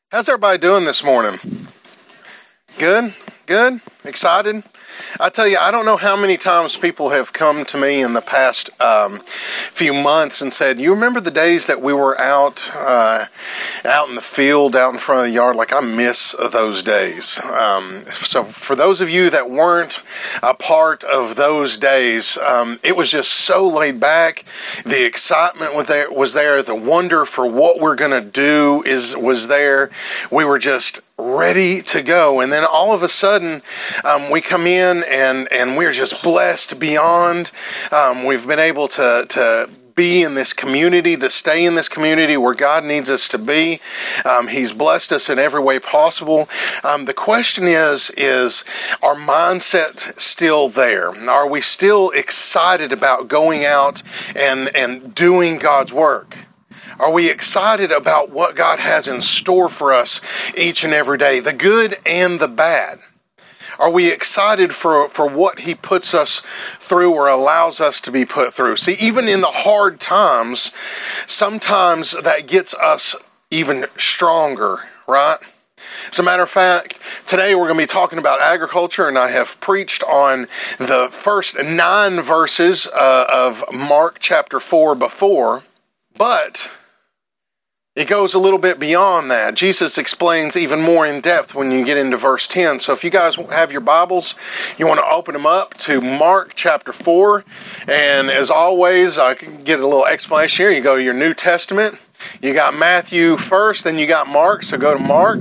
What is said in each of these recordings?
How's everybody doing this morning? Good? Good? Excited? I tell you, I don't know how many times people have come to me in the past few months and said, you remember the days that we were out in the field, out in front of the yard? Like, I miss those days. So for those of you that weren't a part of those days, it was just so laid back. The excitement was there. The wonder for what we're going to do was there. We were just ready to go, and then all of a sudden we come in and we're just blessed beyond. We've been able to be in this community, to stay in this community where God needs us to be. He's blessed us in every way possible. The question is our mindset still there? Are we still excited about going out and doing God's work? Are we excited about what God has in store for us each and every day, the good and the bad? Are we excited for what He puts us through or allows us to be put through? See, even in the hard times, sometimes that gets us even stronger, right? As a matter of fact, today we're going to be talking about agriculture, and I have preached on the first 9 verses of Mark chapter 4 before, but it goes a little bit beyond that. Jesus explains even more in depth when you get into verse 10. So if you guys have your Bibles, you want to open them up to Mark chapter 4. And as always, I can get a little explanation here. You go to your New Testament. You got Matthew first, then you got Mark. So go to Mark.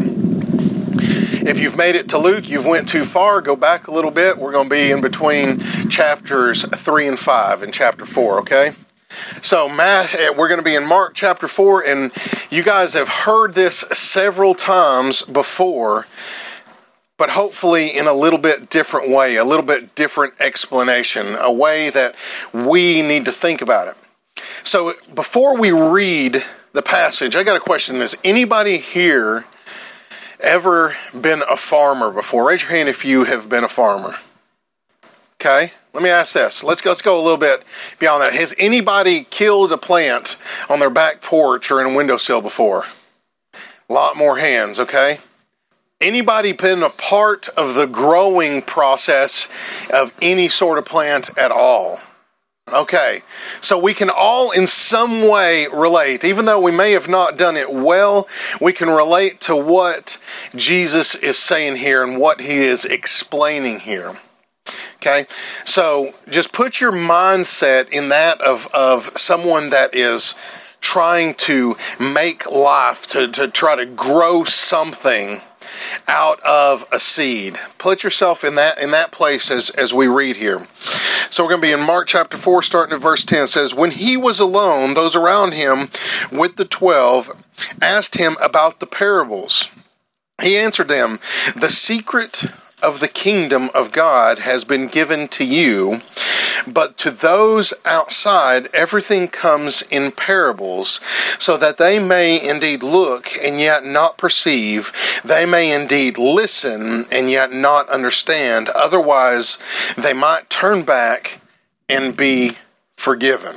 If you've made it to Luke, you've went too far, go back a little bit. We're going to be in between chapters 3 and 5 in chapter 4, okay? So we're going to be in Mark chapter 4, and you guys have heard this several times before, but hopefully in a little bit different way, a little bit different explanation, a way that we need to think about it. So before we read the passage, I got a question. Has anybody here ever been a farmer before? Raise your hand if you have been a farmer. Okay, let me ask this. Let's go a little bit beyond that. Has anybody killed a plant on their back porch or in a windowsill before? A lot more hands, okay? Anybody been a part of the growing process of any sort of plant at all? Okay, so we can all in some way relate. Even though we may have not done it well, we can relate to what Jesus is saying here and what He is explaining here. Okay, so just put your mindset in that of someone that is trying to make life, to try to grow something out of a seed. Put yourself in that place as we read here. So we're going to be in Mark chapter 4, starting at verse 10. It says, when He was alone, those around Him with the 12 asked Him about the parables. He answered them, the secret of the kingdom of God has been given to you, but to those outside everything comes in parables, so that they may indeed look and yet not perceive, they may indeed listen and yet not understand, otherwise they might turn back and be forgiven.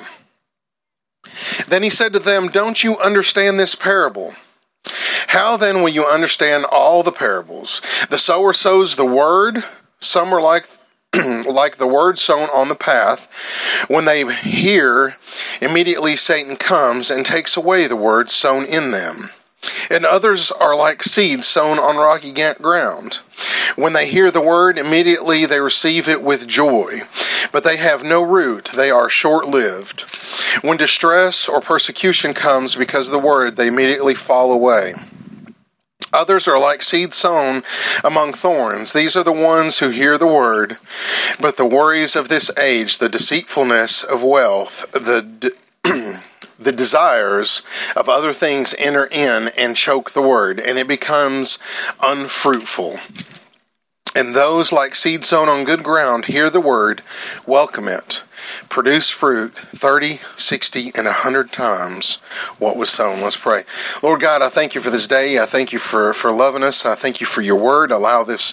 Then He said to them, don't you understand this parable? How then will you understand all the parables? The sower sows the word. Some are like the word sown on the path. When they hear, immediately Satan comes and takes away the word sown in them. And others are like seeds sown on rocky ground. When they hear the word, immediately they receive it with joy. But they have no root, they are short-lived. When distress or persecution comes because of the word, they immediately fall away. Others are like seed sown among thorns. These are the ones who hear the word, but the worries of this age, the deceitfulness of wealth, the desires of other things enter in and choke the word, and it becomes unfruitful. And those like seed sown on good ground hear the word, welcome it, produce fruit 30, 60, and 100 times what was sown. Let's pray. Lord God, I thank you for this day. I thank you for loving us. I thank you for your word. Allow this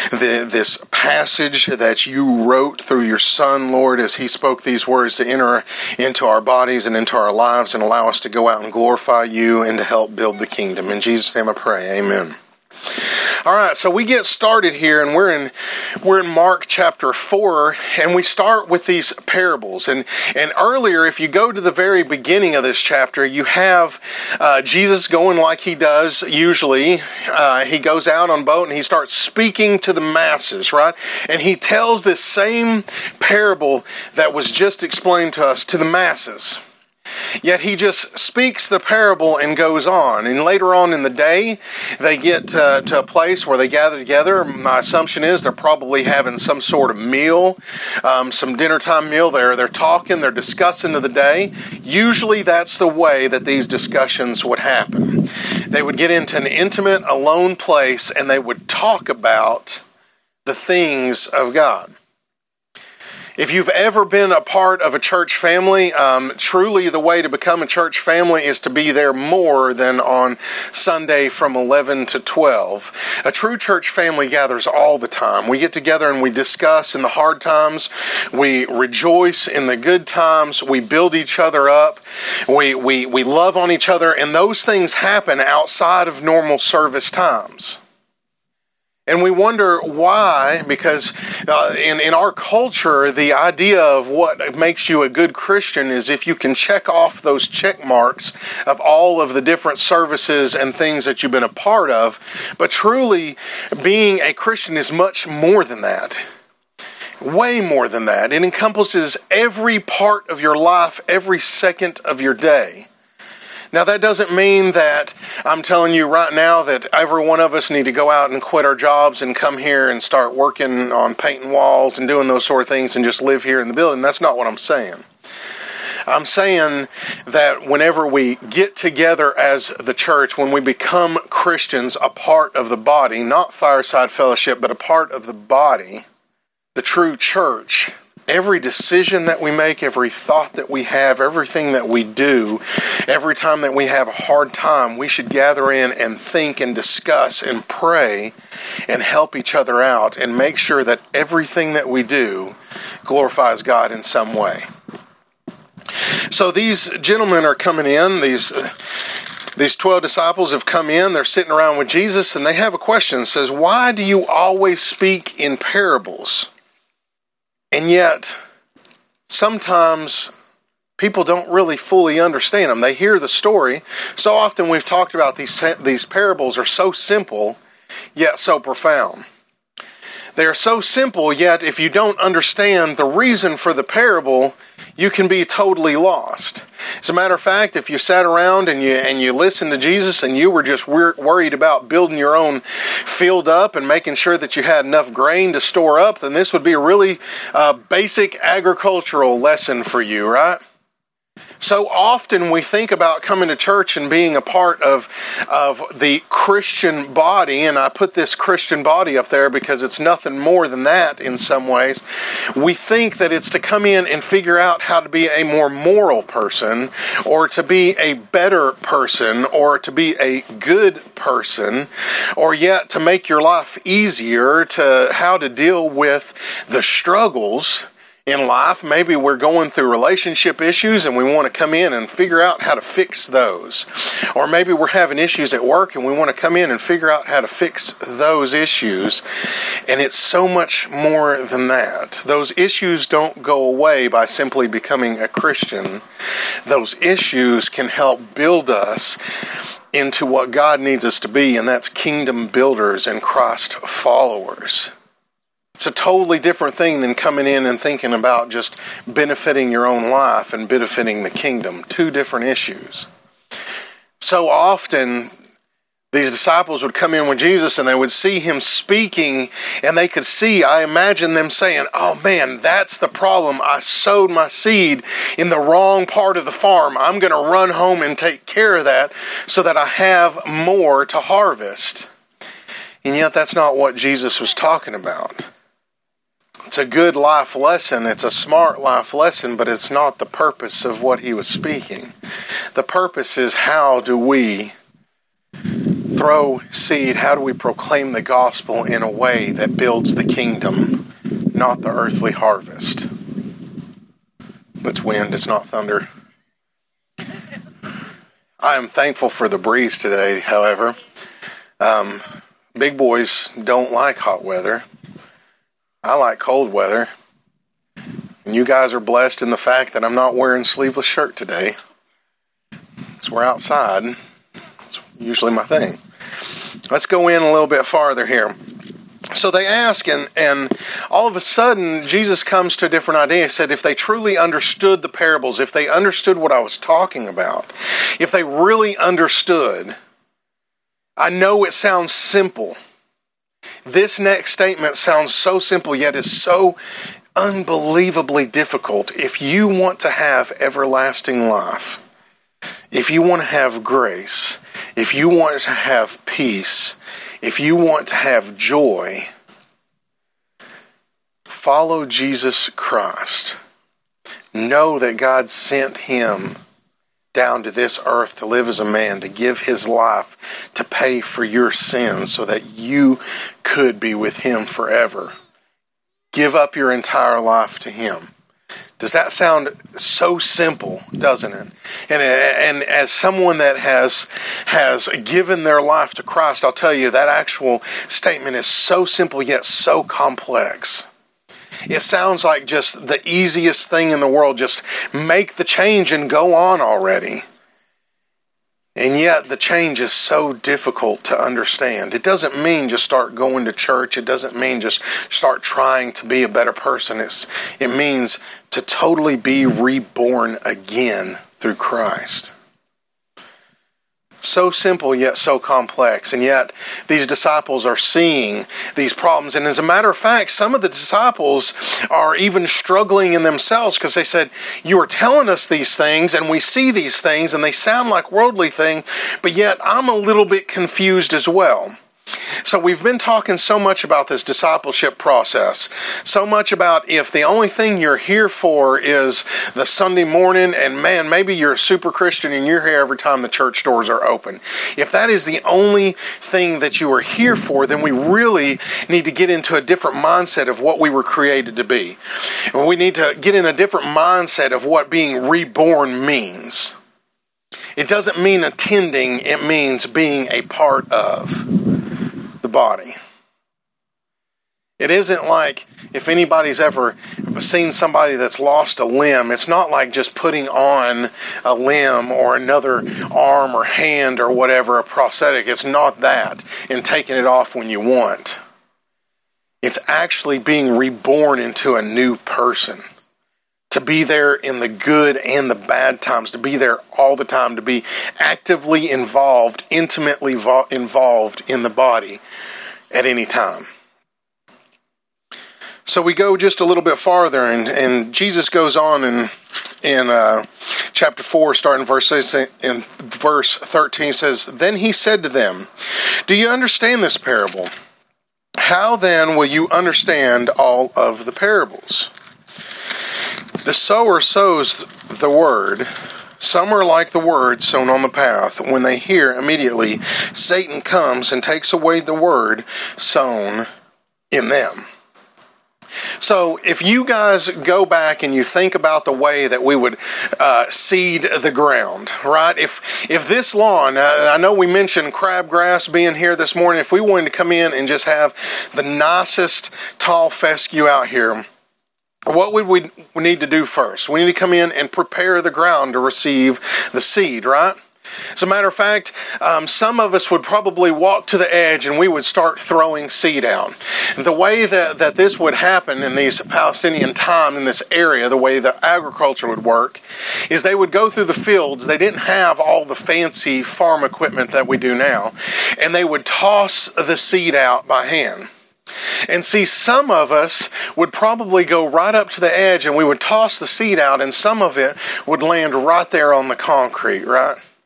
passage that you wrote through your Son, Lord, as he spoke these words to enter into our bodies and into our lives and allow us to go out and glorify you and to help build the kingdom. In Jesus' name I pray. Amen. All right, so we get started here, and we're in Mark chapter 4, and we start with these parables. And earlier, if you go to the very beginning of this chapter, you have Jesus going like he does usually. He goes out on a boat and he starts speaking to the masses, right? And he tells this same parable that was just explained to us to the masses. Yet he just speaks the parable and goes on. And later on in the day, they get to a place where they gather together. My assumption is they're probably having some sort of meal, some dinner time meal. They're talking, they're discussing of the day. Usually that's the way that these discussions would happen. They would get into an intimate, alone place and they would talk about the things of God. If you've ever been a part of a church family, truly the way to become a church family is to be there more than on Sunday from 11 to 12. A true church family gathers all the time. We get together and we discuss in the hard times. We rejoice in the good times. We build each other up. We love on each other. And those things happen outside of normal service times. And we wonder why, because in our culture, the idea of what makes you a good Christian is if you can check off those check marks of all of the different services and things that you've been a part of. But truly, being a Christian is much more than that. Way more than that. It encompasses every part of your life, every second of your day. Now, that doesn't mean that I'm telling you right now that every one of us need to go out and quit our jobs and come here and start working on painting walls and doing those sort of things and just live here in the building. That's not what I'm saying. I'm saying that whenever we get together as the church, when we become Christians, a part of the body, not Fireside Fellowship, but a part of the body, the true church, every decision that we make, every thought that we have, everything that we do, every time that we have a hard time, we should gather in and think and discuss and pray and help each other out and make sure that everything that we do glorifies God in some way. So these gentlemen are coming in, these 12 disciples have come in, they're sitting around with Jesus, and they have a question. It says, why do you always speak in parables? And yet, sometimes people don't really fully understand them. They hear the story. So often we've talked about these parables are so simple, yet so profound. They are so simple, yet if you don't understand the reason for the parable, you can be totally lost. As a matter of fact, if you sat around and you listened to Jesus and you were just worried about building your own field up and making sure that you had enough grain to store up, then this would be a really basic agricultural lesson for you, right? So often we think about coming to church and being a part of the Christian body, and I put this Christian body up there because it's nothing more than that in some ways. We think that it's to come in and figure out how to be a more moral person, or to be a better person, or to be a good person, or yet to make your life easier, to how to deal with the struggles in life. Maybe we're going through relationship issues and we want to come in and figure out how to fix those. Or maybe we're having issues at work and we want to come in and figure out how to fix those issues. And it's so much more than that. Those issues don't go away by simply becoming a Christian. Those issues can help build us into what God needs us to be, and that's kingdom builders and Christ followers. It's a totally different thing than coming in and thinking about just benefiting your own life and benefiting the kingdom. Two different issues. So often, these disciples would come in with Jesus and they would see him speaking, and they could see, I imagine them saying, oh man, that's the problem. I sowed my seed in the wrong part of the farm. I'm going to run home and take care of that so that I have more to harvest. And yet that's not what Jesus was talking about. It's a good life lesson. It's a smart life lesson, but it's not the purpose of what he was speaking. The purpose is, how do we throw seed? How do we proclaim the gospel in a way that builds the kingdom, not the earthly harvest? It's wind, it's not thunder. I am thankful for the breeze today, however. Big boys don't like hot weather. I like cold weather. And you guys are blessed in the fact that I'm not wearing a sleeveless shirt today. So we're outside. It's usually my thing. Let's go in a little bit farther here. So they ask, and all of a sudden, Jesus comes to a different idea. He said, if they truly understood the parables, if they understood what I was talking about, if they really understood, I know it sounds simple. This next statement sounds so simple, yet is so unbelievably difficult. If you want to have everlasting life, if you want to have grace, if you want to have peace, if you want to have joy, follow Jesus Christ. Know that God sent him down to this earth to live as a man, to give his life, to pay for your sins so that you could be with him forever. Give up your entire life to him. Does that sound so simple, doesn't it? And as someone that has given their life to Christ, I'll tell you that actual statement is so simple yet so complex. It sounds like just the easiest thing in the world. Just make the change and go on already. And yet the change is so difficult to understand. It doesn't mean just start going to church. It doesn't mean just start trying to be a better person. It means to totally be reborn again through Christ. So simple yet so complex. And yet these disciples are seeing these problems. And as a matter of fact, some of the disciples are even struggling in themselves, because they said, you are telling us these things and we see these things and they sound like worldly things, but yet I'm a little bit confused as well. So we've been talking so much about this discipleship process, so much about if the only thing you're here for is the Sunday morning, and man, maybe you're a super Christian and you're here every time the church doors are open. If that is the only thing that you are here for, then we really need to get into a different mindset of what we were created to be. And we need to get in a different mindset of what being reborn means. It doesn't mean attending, it means being a part of the body. It isn't like, if anybody's ever seen somebody that's lost a limb, it's not like just putting on a limb or another arm or hand or whatever, a prosthetic. It's not that, and taking it off when you want. It's actually being reborn into a new person. To be there in the good and the bad times, to be there all the time, to be actively involved, intimately involved in the body at any time. So we go just a little bit farther, and Jesus goes on in chapter 4, starting verse 13, says, Then he said to them, Do you understand this parable? How then will you understand all of the parables? The sower sows the word. Some are like the word sown on the path. When they hear, immediately Satan comes and takes away the word sown in them. So if you guys go back and you think about the way that we would seed the ground, right? If this lawn, I know we mentioned crabgrass being here this morning. If we wanted to come in and just have the nicest tall fescue out here, what would we need to do first? We need to come in and prepare the ground to receive the seed, right? As a matter of fact, some of us would probably walk to the edge and we would start throwing seed out. The way that this would happen in these Palestinian time, in this area, the way that agriculture would work, is they would go through the fields. They didn't have all the fancy farm equipment that we do now, and they would toss the seed out by hand. And see, some of us would probably go right up to the edge and we would toss the seed out, and some of it would land right there on the concrete, right?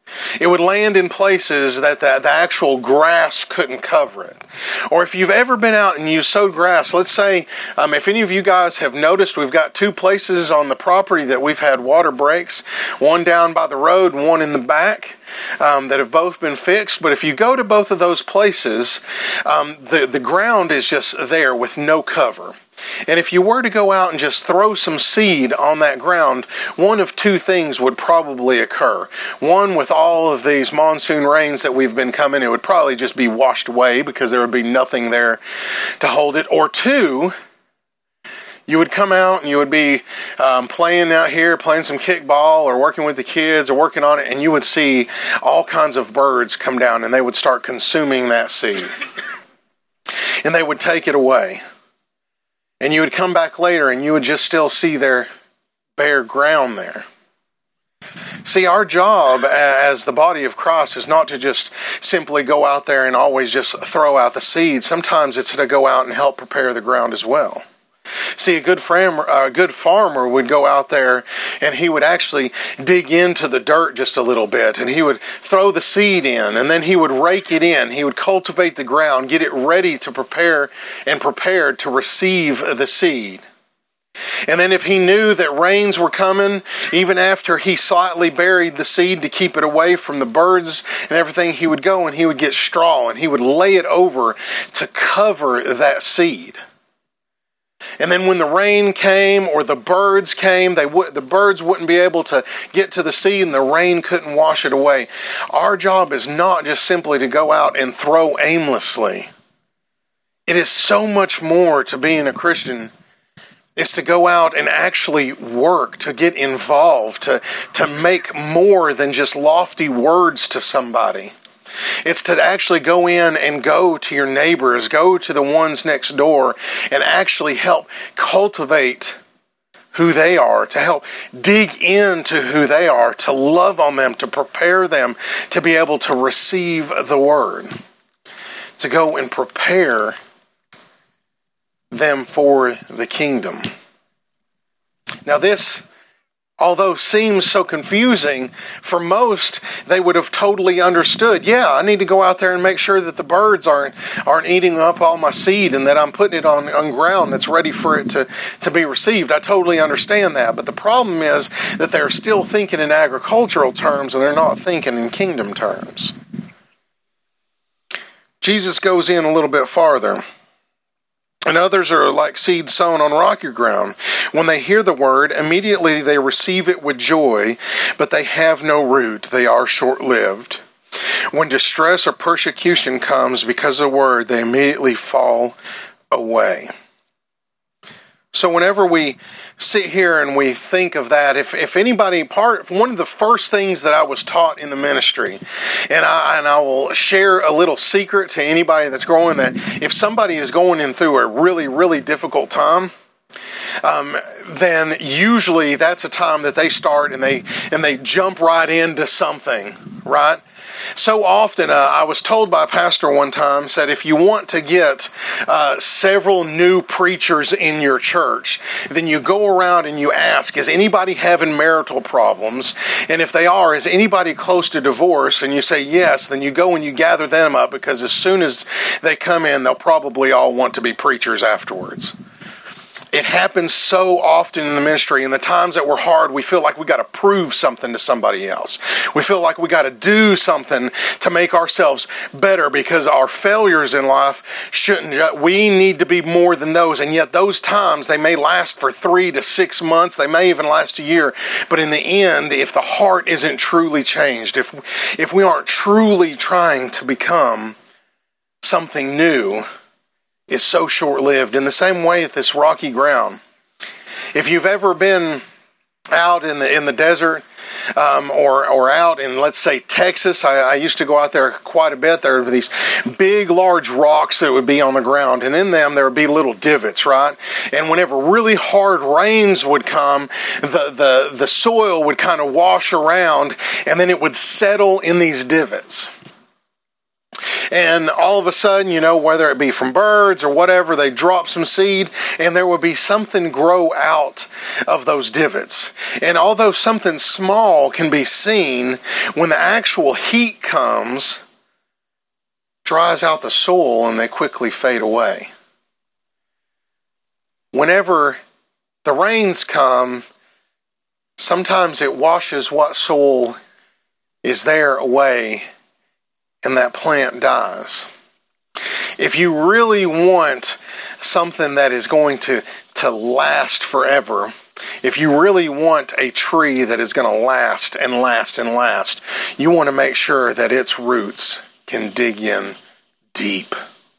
It would land in places that the actual grass couldn't cover it. Or if you've ever been out and you sowed grass, let's say, if any of you guys have noticed, we've got two places on the property that we've had water breaks, one down by the road and one in the back, that have both been fixed. But if you go to both of those places, the ground is just there with no cover. And if you were to go out and just throw some seed on that ground, one of two things would probably occur. One, with all of these monsoon rains that we've been coming, it would probably just be washed away because there would be nothing there to hold it. Or two, you would come out and you would be playing out here, playing some kickball or working with the kids or working on it, and you would see all kinds of birds come down and they would start consuming that seed. And they would take it away. And you would come back later and you would just still see their bare ground there. See, our job as the body of Christ is not to just simply go out there and always just throw out the seed. Sometimes it's to go out and help prepare the ground as well. See, a good farmer would go out there and he would actually dig into the dirt just a little bit, and he would throw the seed in, and then he would rake it in. He would cultivate the ground, get it ready to prepare and prepared to receive the seed. And then if he knew that rains were coming, even after he slightly buried the seed to keep it away from the birds and everything, he would go and he would get straw and he would lay it over to cover that seed. And then when the rain came or the birds came, the birds wouldn't be able to get to the seed and the rain couldn't wash it away. Our job is not just simply to go out and throw aimlessly. It is so much more to being a Christian. It's to go out and actually work, to get involved, to make more than just lofty words to somebody. It's to actually go in and go to your neighbors, go to the ones next door, and actually help cultivate who they are, to help dig into who they are, to love on them, to prepare them to be able to receive the word, to go and prepare them for the kingdom. Now this, although seems so confusing, for most, they would have totally understood. Yeah, I need to go out there and make sure that the birds aren't eating up all my seed and that I'm putting it on ground that's ready for it to be received. I totally understand that. But the problem is that they're still thinking in agricultural terms and they're not thinking in kingdom terms. Jesus goes in a little bit farther. And others are like seed sown on rocky ground. When they hear the word, immediately they receive it with joy, but they have no root. They are short-lived. When distress or persecution comes because of the word, they immediately fall away. So whenever we sit here and we think of that, if anybody, one of the first things that I was taught in the ministry, and I will share a little secret to anybody that's growing, that if somebody is going in through a really, really difficult time, then usually that's a time that they start and they jump right into something, right? So often, I was told by a pastor one time, said if you want to get several new preachers in your church, then you go around and you ask, is anybody having marital problems? And if they are, is anybody close to divorce? And you say yes, then you go and you gather them up, because as soon as they come in, they'll probably all want to be preachers afterwards. It happens so often in the ministry. In the times that we're hard, we feel like we got to prove something to somebody else. We feel like we got to do something to make ourselves better, because our failures in life we need to be more than those. And yet those times, they may last for 3 to 6 months. They may even last a year. But in the end, if the heart isn't truly changed, if we aren't truly trying to become something new, is so short-lived. In the same way at this rocky ground, if you've ever been out in the desert, or out in, let's say, Texas, I used to go out there quite a bit. There are these big, large rocks that would be on the ground, and in them there would be little divots, right? And whenever really hard rains would come, the soil would kind of wash around, and then it would settle in these divots. And all of a sudden, whether it be from birds or whatever, they drop some seed and there will be something grow out of those divots. And although something small can be seen, when the actual heat comes, dries out the soil and they quickly fade away. Whenever the rains come, sometimes it washes what soil is there away and that plant dies. If you really want something that is going to last forever, if you really want a tree that is going to last and last and last, you want to make sure that its roots can dig in deep.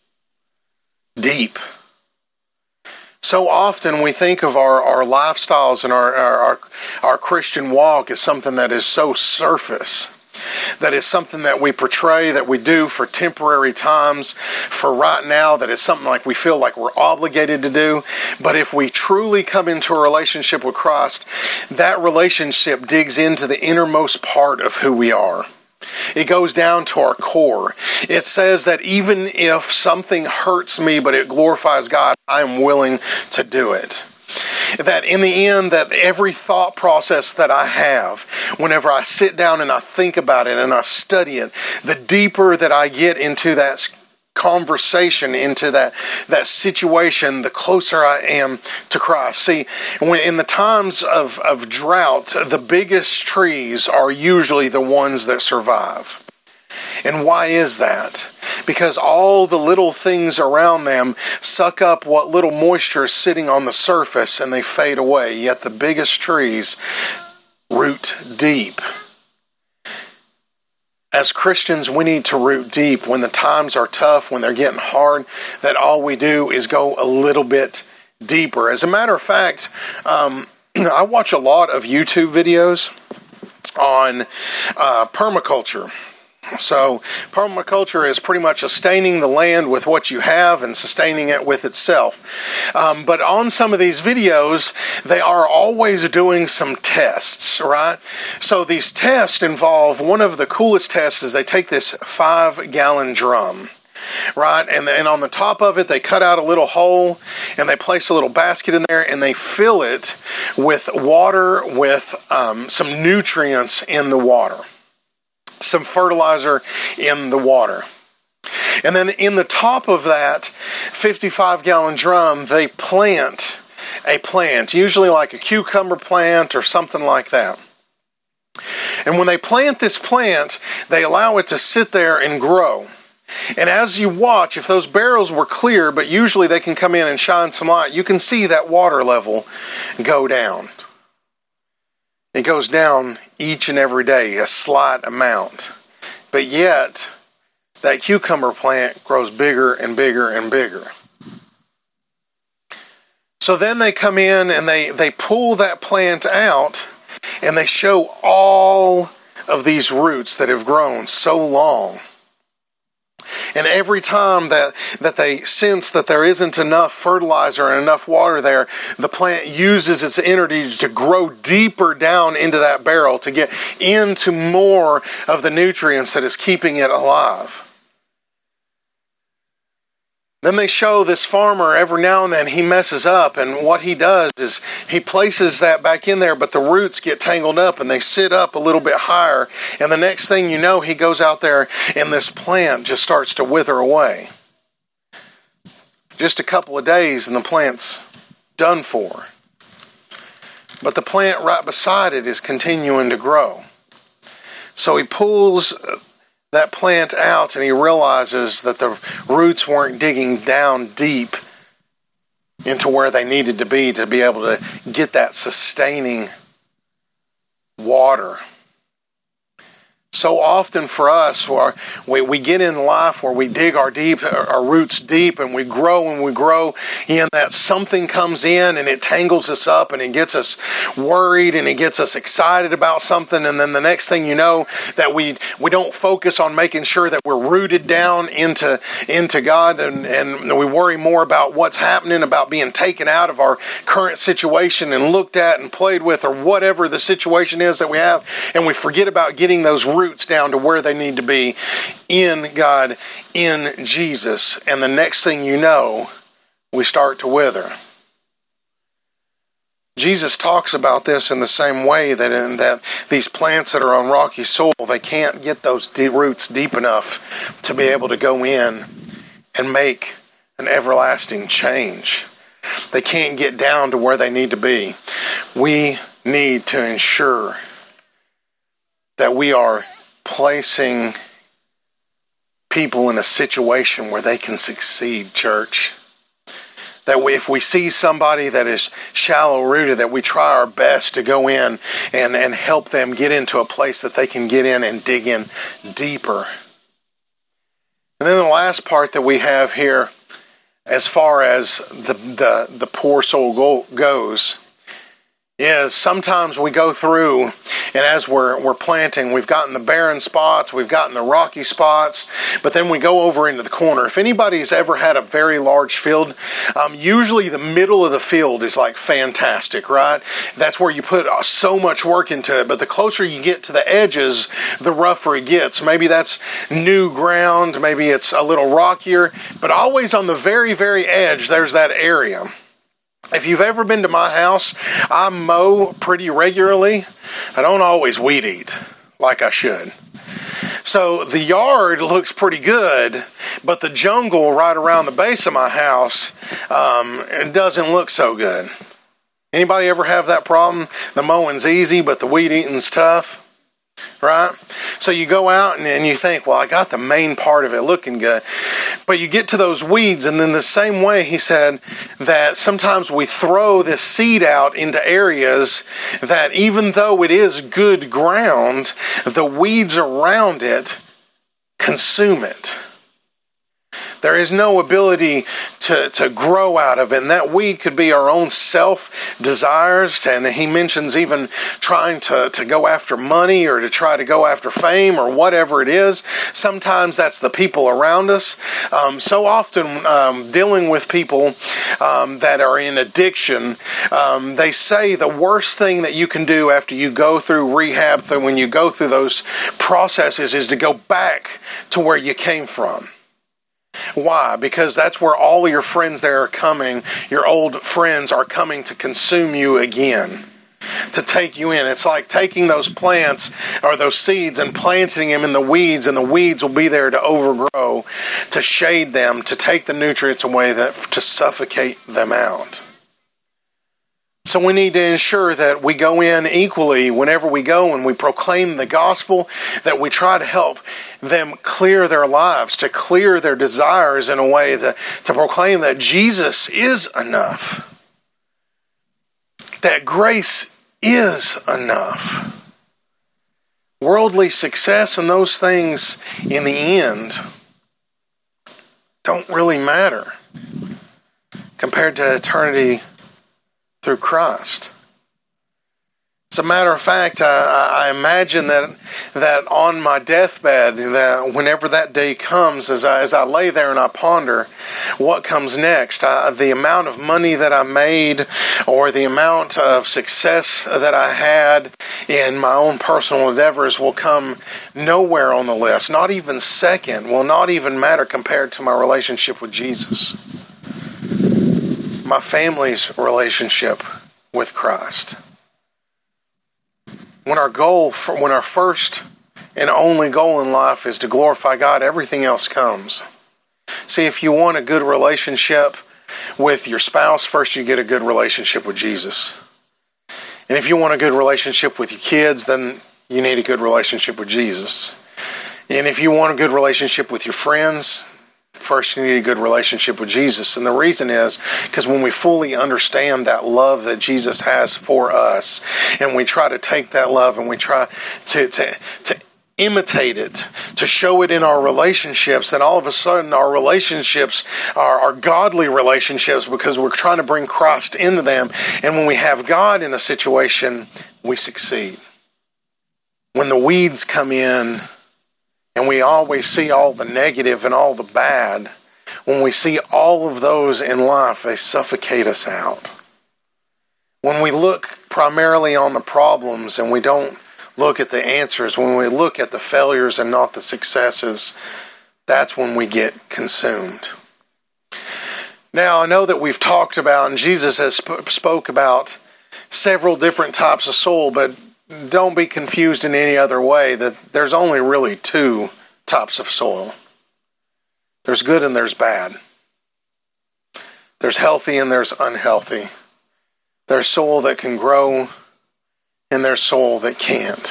Deep. So often we think of our lifestyles and our Christian walk as something that is so surface. That is something that we portray, that we do for temporary times, for right now, that is something like we feel like we're obligated to do. But if we truly come into a relationship with Christ, that relationship digs into the innermost part of who we are. It goes down to our core. It says that even if something hurts me, but it glorifies God, I'm willing to do it. That in the end, that every thought process that I have, whenever I sit down and I think about it and I study it, the deeper that I get into that conversation, into that situation, the closer I am to Christ. See, when in the times of drought, the biggest trees are usually the ones that survive. And why is that? Because all the little things around them suck up what little moisture is sitting on the surface and they fade away. Yet the biggest trees root deep. As Christians, we need to root deep when the times are tough, when they're getting hard, that all we do is go a little bit deeper. As a matter of fact, I watch a lot of YouTube videos on permaculture. So permaculture is pretty much sustaining the land with what you have and sustaining it with itself. But on some of these videos, they are always doing some tests, right? So these tests involve, one of the coolest tests is they take this 5-gallon drum. Right, and on the top of it, they cut out a little hole, and they place a little basket in there, and they fill it with water, with some nutrients in the water, some fertilizer in the water. And then in the top of that 55-gallon drum, they plant a plant, usually like a cucumber plant or something like that. And when they plant this plant, they allow it to sit there and grow. And as you watch, if those barrels were clear, but usually they can come in and shine some light, you can see that water level go down. It goes down each and every day, a slight amount. But yet, that cucumber plant grows bigger and bigger and bigger. So then they come in and they pull that plant out, and they show all of these roots that have grown so long. And every time that they sense that there isn't enough fertilizer and enough water there, the plant uses its energy to grow deeper down into that barrel to get into more of the nutrients that is keeping it alive. Then they show this farmer every now and then he messes up, and what he does is he places that back in there, but the roots get tangled up and they sit up a little bit higher, and the next thing you know, he goes out there and this plant just starts to wither away. Just a couple of days and the plant's done for. But the plant right beside it is continuing to grow. So he pulls that plant out and he realizes that the roots weren't digging down deep into where they needed to be able to get that sustaining water. So often for us, we get in life where we dig our roots deep, and we grow and that something comes in and it tangles us up and it gets us worried and it gets us excited about something, and then the next thing you know, that we don't focus on making sure that we're rooted down into God, and we worry more about what's happening, about being taken out of our current situation and looked at and played with, or whatever the situation is that we have, and we forget about getting those roots down to where they need to be in God, in Jesus. And the next thing you know, we start to wither. Jesus talks about this in the same way that these plants that are on rocky soil, they can't get those roots deep enough to be able to go in and make an everlasting change. They can't get down to where they need to be. We need to ensure that we are placing people in a situation where they can succeed, church. That if we see somebody that is shallow-rooted, that we try our best to go in and help them get into a place that they can get in and dig in deeper. And then the last part that we have here, as far as the poor soul goes, is sometimes we go through, and as we're planting, we've gotten the barren spots, we've gotten the rocky spots, but then we go over into the corner. If anybody's ever had a very large field, usually the middle of the field is like fantastic, right? That's where you put so much work into it, but the closer you get to the edges, the rougher it gets. Maybe that's new ground, maybe it's a little rockier, but always on the very, very edge, there's that area. If you've ever been to my house, I mow pretty regularly. I don't always weed eat like I should. So the yard looks pretty good, but the jungle right around the base of my house, it doesn't look so good. Anybody ever have that problem? The mowing's easy, but the weed eating's tough. Right? So you go out and you think, well, I got the main part of it looking good. But you get to those weeds, and then the same way he said that sometimes we throw this seed out into areas that even though it is good ground, the weeds around it consume it. There is no ability to grow out of it. And that weed could be our own self-desires. And he mentions even trying to go after money or to try to go after fame or whatever it is. Sometimes that's the people around us. So often dealing with people that are in addiction, they say the worst thing that you can do after you go through rehab, when you go through those processes, is to go back to where you came from. Why? Because that's where all your friends there are coming. Your old friends are coming to consume you again, to take you in. It's like taking those plants or those seeds and planting them in the weeds, and the weeds will be there to overgrow, to shade them, to take the nutrients away, to suffocate them out. So we need to ensure that we go in equally whenever we go and we proclaim the gospel, that we try to help them clear their lives, to clear their desires in a way to proclaim that Jesus is enough, that grace is enough. Worldly success and those things in the end don't really matter compared to eternity through Christ. As a matter of fact, I imagine that on my deathbed, that whenever that day comes, as I lay there and I ponder what comes next, the amount of money that I made or the amount of success that I had in my own personal endeavors will come nowhere on the list. Not even second, will not even matter compared to my relationship with Jesus. My family's relationship with Christ. When our first and only goal in life is to glorify God, everything else comes. See, if you want a good relationship with your spouse, first you get a good relationship with Jesus. And if you want a good relationship with your kids, then you need a good relationship with Jesus. And if you want a good relationship with your friends, first you need a good relationship with Jesus. And the reason is because when we fully understand that love that Jesus has for us, and we try to take that love and we try to imitate it, to show it in our relationships, then all of a sudden our relationships are godly relationships because we're trying to bring Christ into them. And when we have God in a situation, we succeed. When the weeds come in, and we always see all the negative and all the bad, when we see all of those in life, they suffocate us out. When we look primarily on the problems and we don't look at the answers, when we look at the failures and not the successes, that's when we get consumed. Now, I know that we've talked about, and Jesus has spoke about several different types of soil, but don't be confused in any other way that there's only really two types of soil. There's good and there's bad. There's healthy and there's unhealthy. There's soil that can grow and there's soil that can't.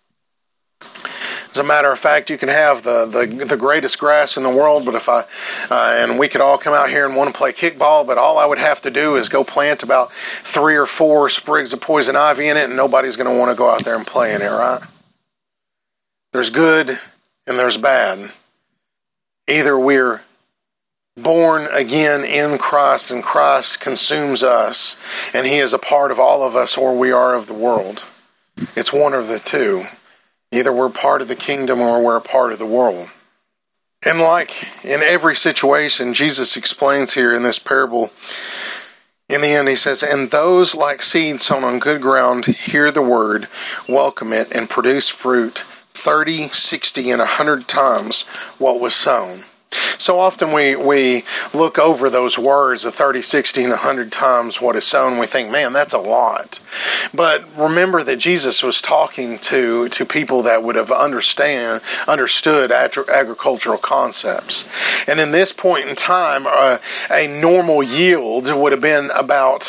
As a matter of fact, you can have the greatest grass in the world, but and we could all come out here and want to play kickball, but all I would have to do is go plant about 3 or 4 sprigs of poison ivy in it, and nobody's going to want to go out there and play in it, right? There's good and there's bad. Either we're born again in Christ and Christ consumes us and He is a part of all of us, or we are of the world. It's one of the two. Either we're part of the kingdom or we're a part of the world. And like in every situation, Jesus explains here in this parable, in the end he says, and those like seed sown on good ground hear the word, welcome it, and produce fruit 30, 60, and 100 times what was sown. So often we look over those words of 30, 60, and 100 times what is sown. We think, man, that's a lot. But remember that Jesus was talking to people that would have understood agricultural concepts. And in this point in time, a normal yield would have been about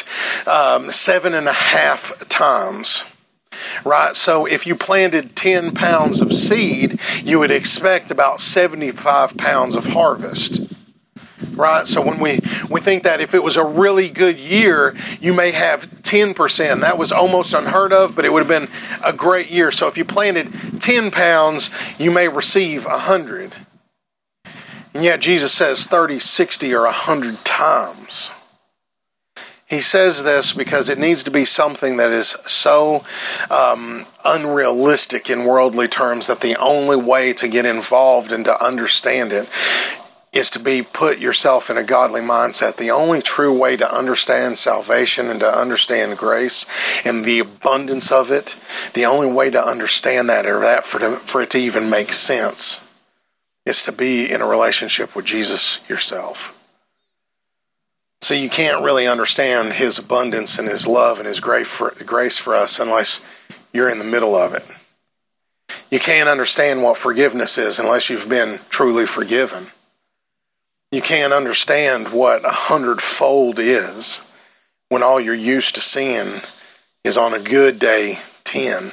7.5 times. Right, so if you planted 10 pounds of seed, you would expect about 75 pounds of harvest. Right, so when we think that if it was a really good year, you may have 10%. That was almost unheard of, but it would have been a great year. So if you planted 10 pounds, you may receive 100. And yet Jesus says 30, 60, or 100 times. He says this because it needs to be something that is so unrealistic in worldly terms that the only way to get involved and to understand it is to put yourself in a godly mindset. The only true way to understand salvation and to understand grace and the abundance of it, the only way to understand that, or that for it to even make sense, is to be in a relationship with Jesus yourself. So you can't really understand His abundance and His love and His grace for us unless you're in the middle of it. You can't understand what forgiveness is unless you've been truly forgiven. You can't understand what 100-fold is when all you're used to seeing is on a good day 10.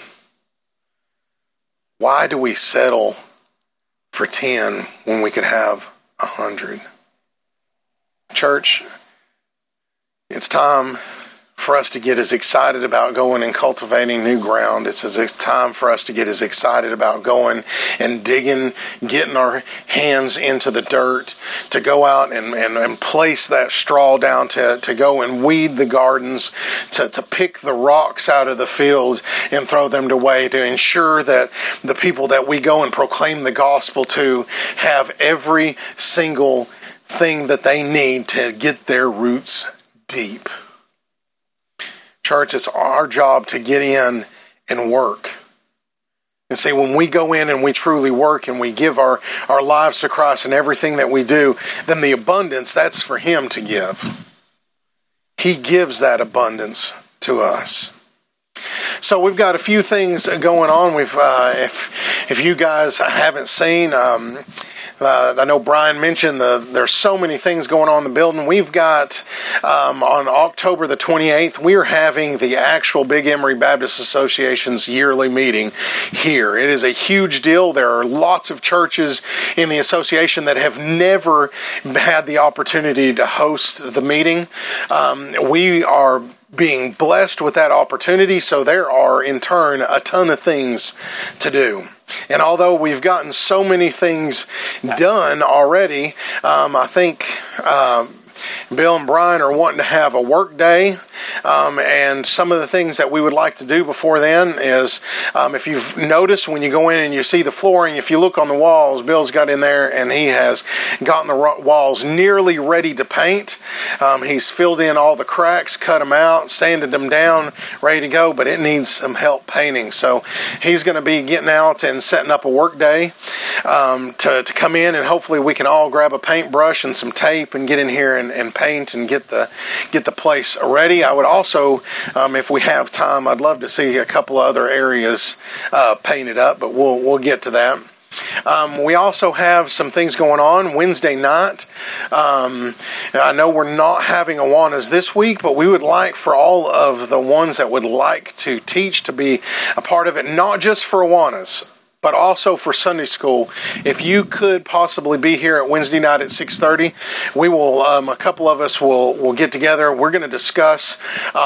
Why do we settle for 10 when we could have 100? Church, it's time for us to get as excited about going and cultivating new ground. It's time for us to get as excited about going and digging, getting our hands into the dirt, to go out and place that straw down, to go and weed the gardens, to pick the rocks out of the field and throw them away, to ensure that the people that we go and proclaim the gospel to have every single thing that they need to get their roots deep. Church, it's our job to get in and work. And see, when we go in and we truly work and we give our lives to Christ and everything that we do, then the abundance, that's for Him to give. He gives that abundance to us. So we've got a few things going on. We've, if you guys haven't seen, I know Brian mentioned there's so many things going on in the building. We've got, on October the 28th, we are having the actual Big Emery Baptist Association's yearly meeting here. It is a huge deal. There are lots of churches in the association that have never had the opportunity to host the meeting. We are being blessed with that opportunity, so there are, in turn, a ton of things to do. And although we've gotten so many things done already, I think Bill and Brian are wanting to have a work day And some of the things that we would like to do before then is, if you've noticed when you go in and you see the flooring, if you look on the walls, Bill's got in there and he has gotten the walls nearly ready to paint. He's filled in all the cracks, cut them out, sanded them down, ready to go, but it needs some help painting. So he's going to be getting out and setting up a work day to come in, and hopefully we can all grab a paintbrush and some tape and get in here and paint and get the place ready. I would also, if we have time, I'd love to see a couple other areas painted up, but we'll get to that. We also have some things going on Wednesday night. I know we're not having Awanas this week, but we would like for all of the ones that would like to teach to be a part of it, not just for Awanas, but also for Sunday school. If you could possibly be here at Wednesday night at 6:30, we will, a couple of us will get together. We're going to discuss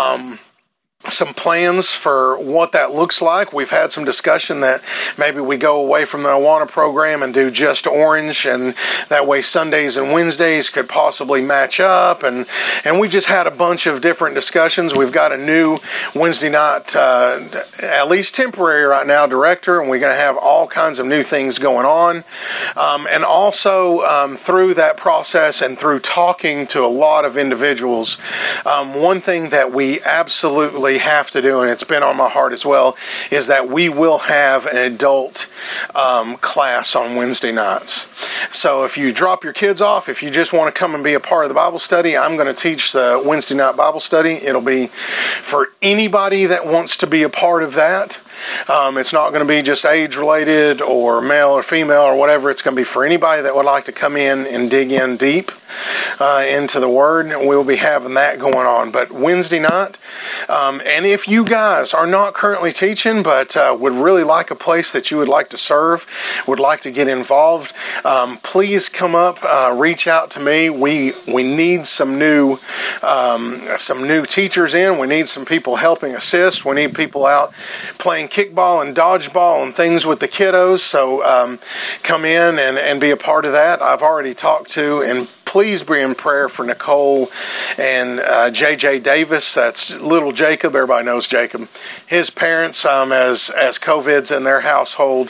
some plans for what that looks like. We've had some discussion that maybe we go away from the Awana program and do just Orange, and that way Sundays and Wednesdays could possibly match up, and we've just had a bunch of different discussions. We've got a new Wednesday night, at least temporary right now, director, and we're going to have all kinds of new things going on. And also through that process and through talking to a lot of individuals, one thing that we absolutely have to do, and it's been on my heart as well, is that we will have an adult class on Wednesday nights. So if you drop your kids off, if you just want to come and be a part of the Bible study, I'm going to teach the Wednesday night Bible study. It'll be for anybody that wants to be a part of that. It's not going to be just age-related or male or female or whatever. It's going to be for anybody that would like to come in and dig in deep into the Word. We'll be having that going on. But Wednesday night, and if you guys are not currently teaching but would really like a place that you would like to serve, would like to get involved, please come up, reach out to me. We need some new teachers in. We need some people helping assist. We need people out playing kickball and dodgeball and things with the kiddos. So come in and be a part of that. I've already talked to, and please be in prayer for Nicole and J.J. Davis. That's little Jacob. Everybody knows Jacob. His parents, as COVID's in their household.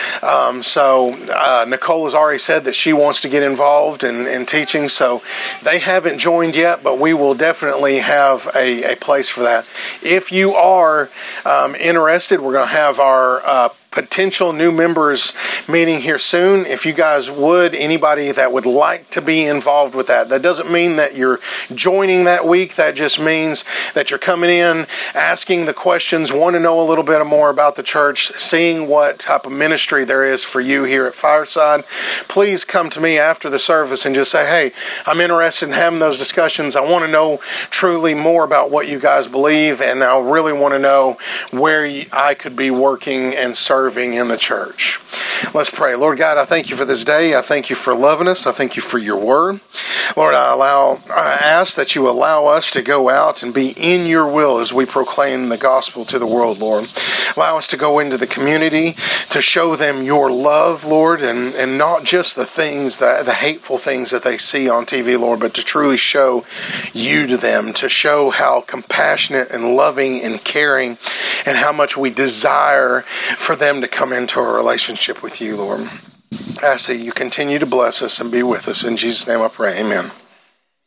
So Nicole has already said that she wants to get involved in teaching. So they haven't joined yet, but we will definitely have a place for that. If you are interested, we're going to have our potential new members meeting here soon. If you guys would, anybody that would like to be involved with that. That doesn't mean that you're joining that week. That just means that you're coming in, asking the questions, want to know a little bit more about the church, seeing what type of ministry there is for you here at Fireside. Please come to me after the service and just say, hey, I'm interested in having those discussions. I want to know truly more about what you guys believe, and I really want to know where I could be working and serving in the church. Let's pray. Lord God, I thank you for this day. I thank you for loving us. I thank you for your word. Lord, I ask that you allow us to go out and be in your will as we proclaim the gospel to the world, Lord. Allow us to go into the community to show them your love, Lord, and not just the things, the hateful things that they see on TV, Lord, but to truly show you to them, to show how compassionate and loving and caring and how much we desire for them to come into a relationship with you, Lord. I ask that you continue to bless us and be with us. In Jesus' name I pray, amen.